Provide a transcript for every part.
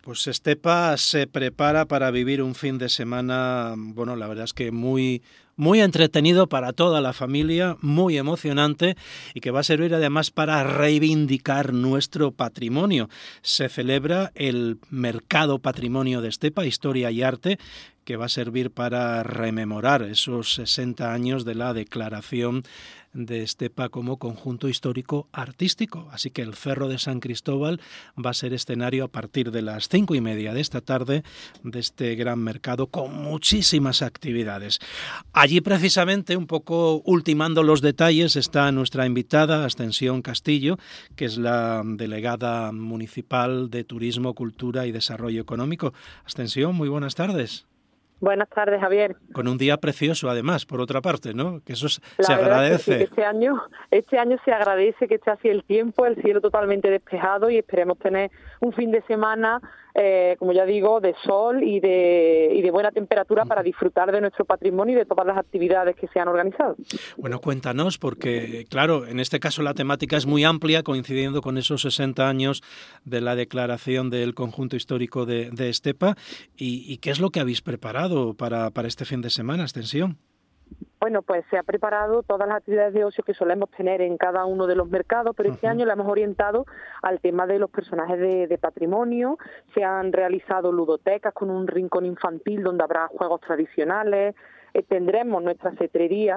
Pues Estepa se prepara para vivir un fin de semana, bueno, la verdad es que muy entretenido para toda la familia, muy emocionante y que va a servir además para reivindicar nuestro patrimonio. Se celebra el Mercado Patrimonio de Estepa, Historia y Arte, que va a servir para rememorar esos 60 años de la declaración de Estepa como conjunto histórico artístico. Así que el Cerro de San Cristóbal va a ser escenario a partir de las 5:30 de esta tarde de este gran mercado con muchísimas actividades. Allí precisamente, un poco ultimando los detalles, está nuestra invitada Ascensión Castillo, que es la delegada municipal de Turismo, Cultura y Desarrollo Económico. Ascensión, muy buenas tardes. Buenas tardes, Javier. Con un día precioso, además, por otra parte, ¿no? Que eso se agradece. Es que sí, que este año se agradece que esté así el tiempo, el cielo totalmente despejado y esperemos tener un fin de semana, como ya digo, de sol y de buena temperatura para disfrutar de nuestro patrimonio y de todas las actividades que se han organizado. Bueno, cuéntanos, porque claro, en este caso la temática es muy amplia, coincidiendo con esos 60 años de la declaración del conjunto histórico de Estepa. ¿Y qué es lo que habéis preparado para este fin de semana, Ascensión? Bueno, pues se ha preparado todas las actividades de ocio que solemos tener en cada uno de los mercados, pero este año la hemos orientado al tema de los personajes de patrimonio. Se han realizado ludotecas con un rincón infantil donde habrá juegos tradicionales. Tendremos nuestra cetrería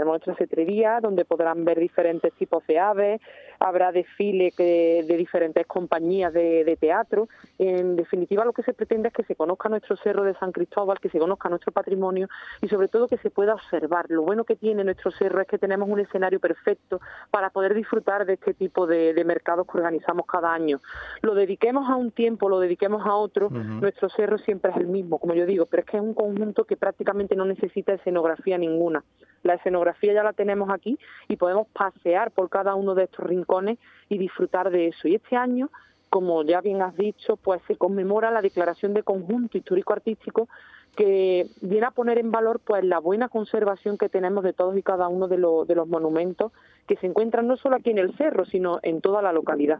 donde podrán ver diferentes tipos de aves, habrá desfile de diferentes compañías de teatro. En definitiva, lo que se pretende es que se conozca nuestro Cerro de San Cristóbal, que se conozca nuestro patrimonio y sobre todo que se pueda observar. Lo bueno que tiene nuestro cerro es que tenemos un escenario perfecto para poder disfrutar de este tipo de mercados que organizamos cada año. Lo dediquemos a un tiempo, lo dediquemos a otro, nuestro cerro siempre es el mismo, como yo digo, pero es que es un conjunto que prácticamente no necesita escenografía ninguna. La escenografía ya la tenemos aquí y podemos pasear por cada uno de estos rincones y disfrutar de eso. Y este año, como ya bien has dicho, pues se conmemora la declaración de conjunto histórico-artístico que viene a poner en valor pues la buena conservación que tenemos de todos y cada uno de los monumentos que se encuentran no solo aquí en el cerro, sino en toda la localidad.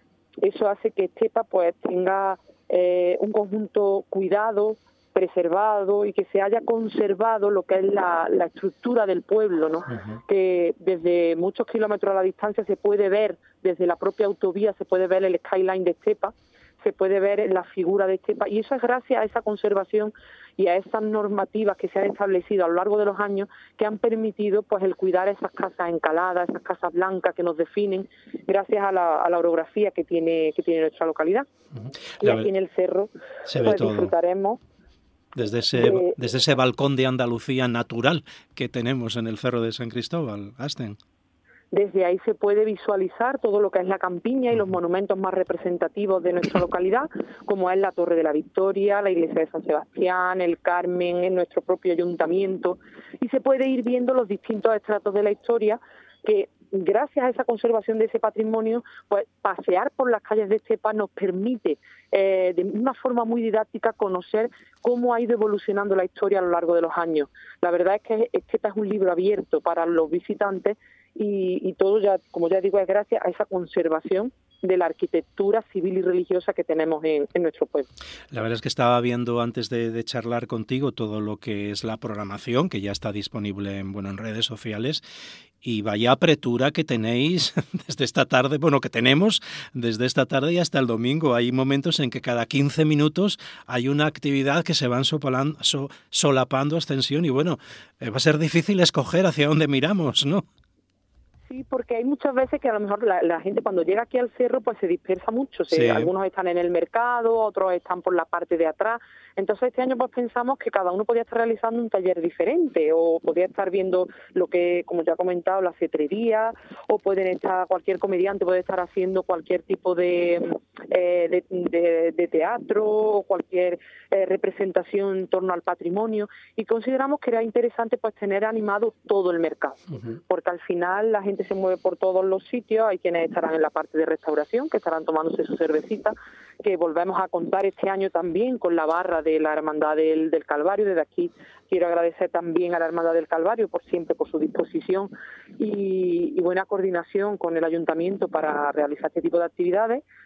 Eso hace que Estepa pues tenga un conjunto cuidado, preservado y que se haya conservado lo que es la estructura del pueblo, ¿no? Que desde muchos kilómetros a la distancia se puede ver, desde la propia autovía se puede ver el skyline de Estepa, se puede ver la figura de Estepa y eso es gracias a esa conservación y a esas normativas que se han establecido a lo largo de los años que han permitido pues el cuidar esas casas encaladas, esas casas blancas que nos definen gracias a la orografía que tiene nuestra localidad. Y aquí en el cerro se ve todo. Disfrutaremos desde ese balcón de Andalucía natural que tenemos en el Cerro de San Cristóbal, Asten. Desde ahí se puede visualizar todo lo que es la campiña y los monumentos más representativos de nuestra localidad, como es la Torre de la Victoria, la Iglesia de San Sebastián, el Carmen, en nuestro propio ayuntamiento, y se puede ir viendo los distintos estratos de la historia que gracias a esa conservación de ese patrimonio, pues pasear por las calles de Estepa nos permite de una forma muy didáctica conocer cómo ha ido evolucionando la historia a lo largo de los años. La verdad es que Estepa es un libro abierto para los visitantes y todo, ya, como ya digo, es gracias a esa conservación de la arquitectura civil y religiosa que tenemos en nuestro pueblo. La verdad es que estaba viendo antes de charlar contigo todo lo que es la programación, que ya está disponible en redes sociales, y vaya apretura que tenéis desde esta tarde, que tenemos desde esta tarde y hasta el domingo. Hay momentos en que cada 15 minutos hay una actividad que se van solapando, Ascensión, y va a ser difícil escoger hacia dónde miramos, ¿no? Sí, porque hay muchas veces que a lo mejor la gente cuando llega aquí al cerro pues se dispersa mucho. Sí. Algunos están en el mercado, otros están por la parte de atrás. Entonces este año pues pensamos que cada uno podía estar realizando un taller diferente o podía estar viendo lo que, como ya he comentado, la cetrería, o cualquier comediante puede estar haciendo cualquier tipo de teatro o cualquier representación en torno al patrimonio, y consideramos que era interesante pues tener animado todo el mercado, porque al final la gente se mueve por todos los sitios. Hay quienes estarán en la parte de restauración, que estarán tomándose su cervecita, que volvemos a contar este año también con la barra de la Hermandad del Calvario. Desde aquí quiero agradecer también a la Hermandad del Calvario por su disposición y buena coordinación con el Ayuntamiento para realizar este tipo de actividades.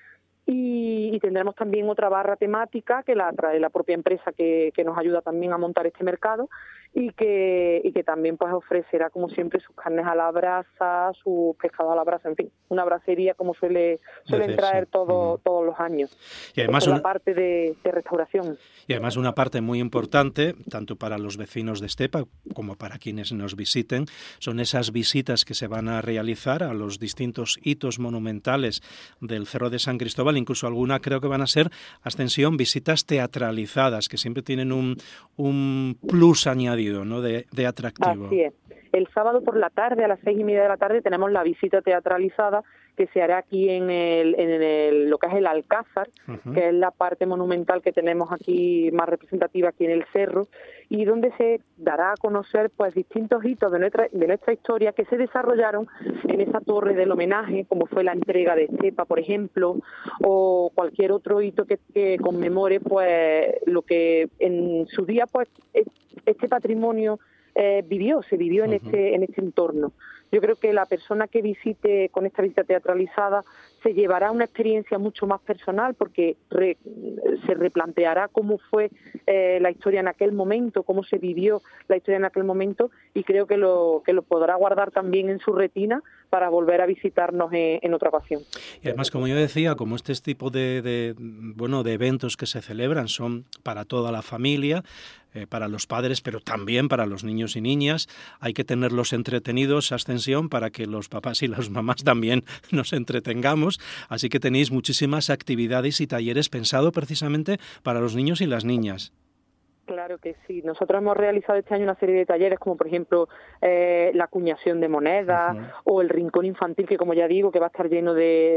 y tendremos también otra barra temática que la trae la propia empresa que nos ayuda también a montar este mercado y que también pues ofrecerá como siempre sus carnes a la brasa, sus pescados a la brasa, en fin, una brasería como suelen traer todos los años. Y además la parte de restauración. Y además una parte muy importante, tanto para los vecinos de Estepa como para quienes nos visiten, son esas visitas que se van a realizar a los distintos hitos monumentales del Cerro de San Cristóbal, incluso alguna creo que van a ser, Ascensión, visitas teatralizadas, que siempre tienen un plus añadido, ¿no?, de atractivo. Así es. El sábado por la tarde, a las 6:30 de la tarde, tenemos la visita teatralizada que se hará aquí en lo que es el Alcázar, que es la parte monumental que tenemos aquí más representativa aquí en el cerro, y donde se dará a conocer pues distintos hitos de nuestra historia que se desarrollaron en esa torre del homenaje, como fue la entrega de Estepa, por ejemplo, o cualquier otro hito que conmemore pues lo que en su día pues este patrimonio se vivió en este entorno. Yo creo que la persona que visite con esta visita teatralizada se llevará una experiencia mucho más personal porque se replanteará cómo fue la historia en aquel momento, cómo se vivió la historia en aquel momento, y creo que lo podrá guardar también en su retina para volver a visitarnos en otra ocasión. Y además, como yo decía, como este tipo de eventos que se celebran son para toda la familia, para los padres, pero también para los niños y niñas, hay que tenerlos entretenidos, Ascensión, para que los papás y las mamás también nos entretengamos, así que tenéis muchísimas actividades y talleres pensados precisamente para los niños y las niñas. Claro que sí. Nosotros hemos realizado este año una serie de talleres como, por ejemplo, la acuñación de monedas o el rincón infantil, que como ya digo, que va a estar lleno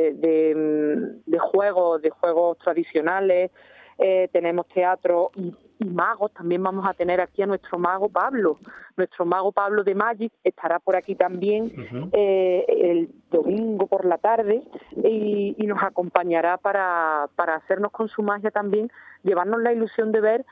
de juegos tradicionales. Tenemos teatro y magos. También vamos a tener aquí a nuestro mago Pablo de Magic, estará por aquí también el domingo por la tarde y nos acompañará para hacernos con su magia también, llevarnos la ilusión de ver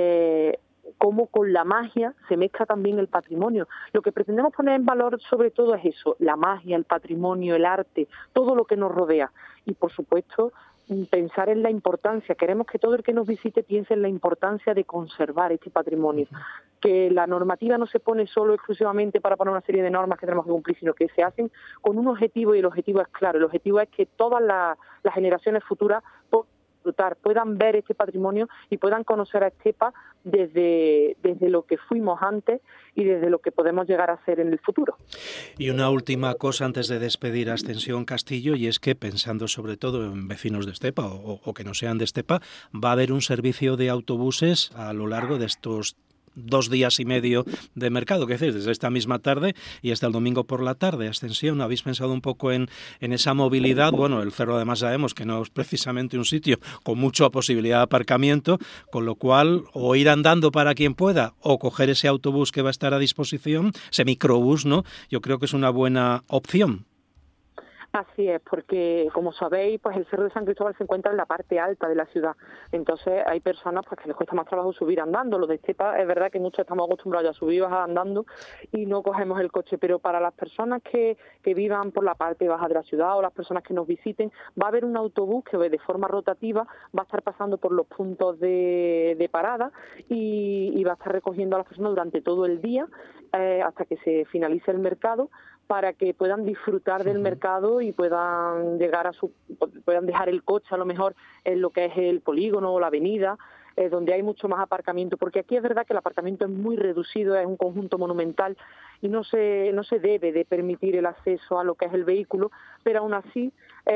cómo con la magia se mezcla también el patrimonio. Lo que pretendemos poner en valor sobre todo es eso, la magia, el patrimonio, el arte, todo lo que nos rodea. Y por supuesto, pensar en la importancia. Queremos que todo el que nos visite piense en la importancia de conservar este patrimonio. Que la normativa no se pone solo exclusivamente para poner una serie de normas que tenemos que cumplir, sino que se hacen con un objetivo, y el objetivo es claro. El objetivo es que todas las generaciones futuras puedan ver este patrimonio y puedan conocer a Estepa desde lo que fuimos antes y desde lo que podemos llegar a ser en el futuro. Y una última cosa antes de despedir a Ascensión Castillo, y es que pensando sobre todo en vecinos de Estepa o que no sean de Estepa, va a haber un servicio de autobuses a lo largo de estos 2 días y medio de mercado, que es decir, desde esta misma tarde y hasta el domingo por la tarde. Ascensión, ¿habéis pensado un poco en esa movilidad? Bueno, el cerro además sabemos que no es precisamente un sitio con mucha posibilidad de aparcamiento, con lo cual o ir andando para quien pueda o coger ese autobús que va a estar a disposición, ese microbús, ¿no? Yo creo que es una buena opción. Así es, porque como sabéis, pues el Cerro de San Cristóbal se encuentra en la parte alta de la ciudad. Entonces hay personas pues que les cuesta más trabajo subir andando. Los de Estepa es verdad que muchos estamos acostumbrados a subir y bajar andando y no cogemos el coche, pero para las personas que vivan por la parte baja de la ciudad o las personas que nos visiten, va a haber un autobús que de forma rotativa va a estar pasando por los puntos de parada y va a estar recogiendo a las personas durante todo el día hasta que se finalice el mercado, para que puedan disfrutar del mercado y puedan puedan dejar el coche a lo mejor en lo que es el polígono o la avenida, donde hay mucho más aparcamiento, porque aquí es verdad que el aparcamiento es muy reducido, es un conjunto monumental y no se debe de permitir el acceso a lo que es el vehículo, pero aún así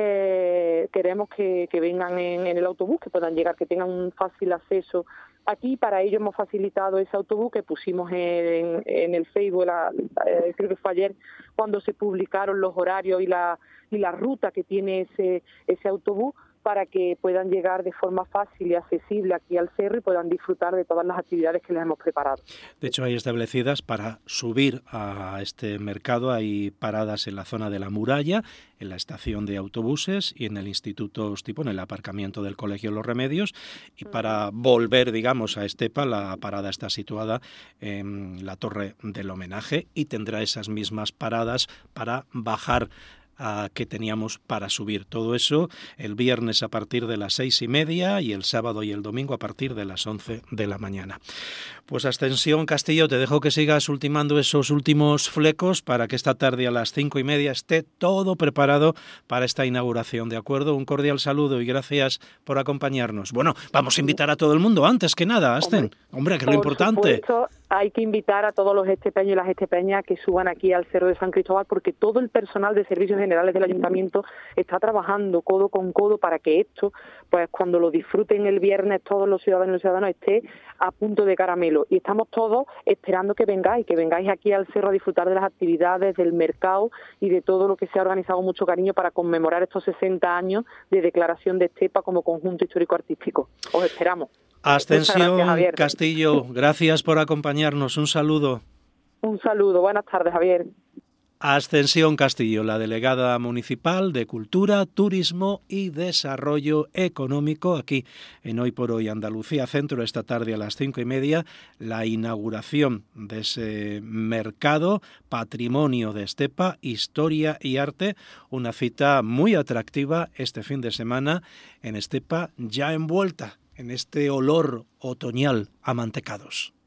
queremos que vengan en el autobús, que puedan llegar, que tengan un fácil acceso. Aquí para ello hemos facilitado ese autobús que pusimos en el Facebook, creo que fue ayer, cuando se publicaron los horarios y la ruta que tiene ese autobús, para que puedan llegar de forma fácil y accesible aquí al cerro y puedan disfrutar de todas las actividades que les hemos preparado. De hecho, hay establecidas para subir a este mercado, hay paradas en la zona de la muralla, en la estación de autobuses y en el Instituto Stipo, en el aparcamiento del Colegio Los Remedios, y para volver, digamos, a Estepa, la parada está situada en la Torre del Homenaje y tendrá esas mismas paradas para bajar que teníamos para subir. Todo eso el viernes a partir de las 6:30 y el sábado y el domingo a partir de las 11 de la mañana. Pues Ascensión Castillo, te dejo que sigas ultimando esos últimos flecos para que esta tarde a las 5:30 esté todo preparado para esta inauguración, ¿de acuerdo? Un cordial saludo y gracias por acompañarnos. Bueno, vamos a invitar a todo el mundo, antes que nada, Asten. Hombre, que es lo importante. Supuesto, hay que invitar a todos los estepeños y las estepeñas que suban aquí al Cerro de San Cristóbal, porque todo el personal de servicios generales del Ayuntamiento está trabajando codo con codo para que esto, pues cuando lo disfruten el viernes todos los ciudadanos y ciudadanos, esté a punto de caramelo. Y estamos todos esperando que vengáis aquí al Cerro a disfrutar de las actividades, del mercado y de todo lo que se ha organizado con mucho cariño para conmemorar estos 60 años de declaración de Estepa como conjunto histórico-artístico. Os esperamos. Ascensión gracias, Castillo, gracias por acompañarnos. Un saludo. Un saludo. Buenas tardes, Javier. Ascensión Castillo, la delegada municipal de Cultura, Turismo y Desarrollo Económico, aquí en Hoy por Hoy Andalucía Centro, esta tarde a las 5:30, la inauguración de ese mercado, Patrimonio de Estepa, Historia y Arte, una cita muy atractiva este fin de semana en Estepa, ya envuelta en este olor otoñal a mantecados.